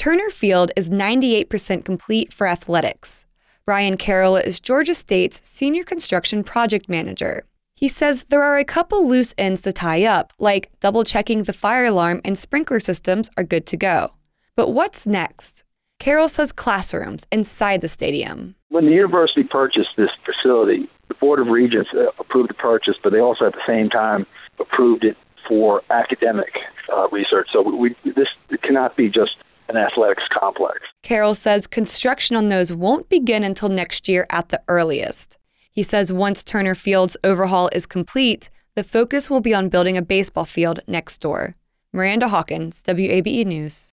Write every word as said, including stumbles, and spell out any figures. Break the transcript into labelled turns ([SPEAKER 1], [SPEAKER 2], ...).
[SPEAKER 1] Turner Field is ninety-eight percent complete for athletics. Brian Carroll is Georgia State's senior construction project manager. He says there are a couple loose ends to tie up, like double-checking the fire alarm and sprinkler systems are good to go. But what's next? Carroll says classrooms inside the stadium.
[SPEAKER 2] When the university purchased this facility, the Board of Regents uh, approved the purchase, but they also at the same time approved it for academic uh, research. So we, this it cannot be just an athletics complex.
[SPEAKER 1] Carroll says construction on those won't begin until next year at the earliest. He says once Turner Field's overhaul is complete, the focus will be on building a baseball field next door. Miranda Hawkins, W A B E News.